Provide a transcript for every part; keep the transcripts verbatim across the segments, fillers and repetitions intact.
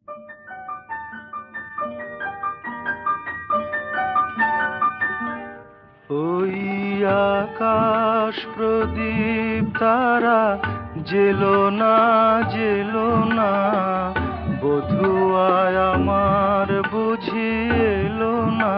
ওই আকাশ প্রদীপ তারা জেলো না জেলো না, বধুয়ায় আমার বুঝি এলো না।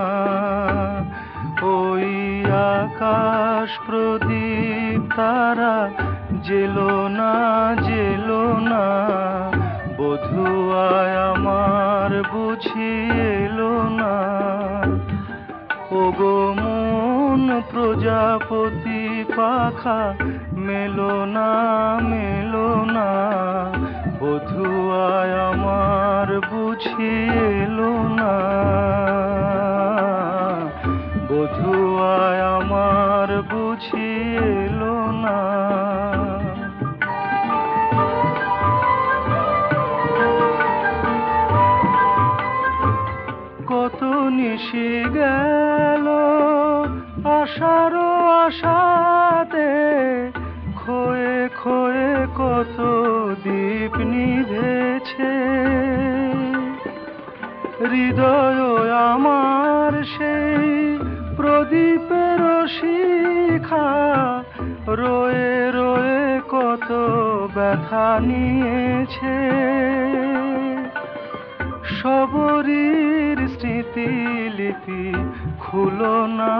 ওই আকাশ প্রদীপ তারা জেলো না জেলো না, বধুয়ায় আমার বুঝি এলো না। ওগো মন প্রজাপতি পাখা মেলো না মেলো না, বধুয়ায় আমার বুঝি এলো না। বধুয়ায় আমার বুঝি এলো না। কত নিশি গেল আশারো আশাতে, খোয়ে খোয়ে কত দীপ নিভেছে। হৃদয় আমার সেই প্রদীপের শিখা, রয়ে রয়ে কত ব্যথা নিয়েছে। সবরীর স্মৃতিলিপি খুলো না,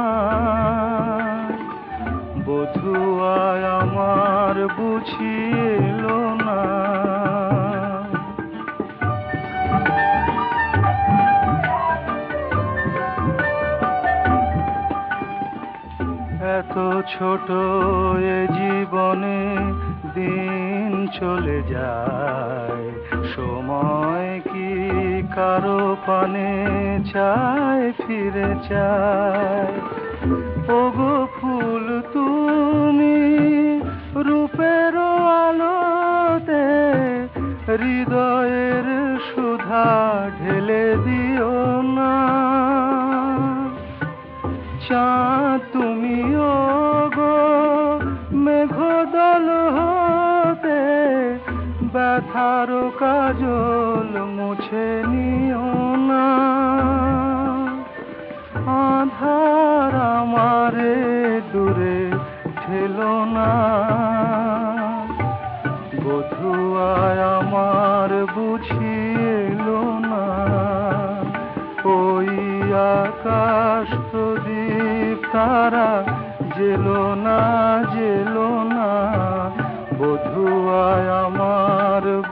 বধুয়ায় আমার বুঝি এলো না। এত ছোট এ জীবনে দিন চলে যায়, সময় কি কারো পানে চায় ফিরে চায়। ওগো ফুল তুমি রূপের আলোতে, হৃদয়ের সুধা ঢেলে দিও না। চাঁদ তুমি ওগো মেঘদল হতে, ব্যথার কাজল মুছে নিও না। আধার আমারে দূরে ঠেলো না, বধুয়ায় আমার বুঝি এলো না। ওই আকাশ প্রদীপ তারা জেলো না জেলো না, বধুয়ায় আমার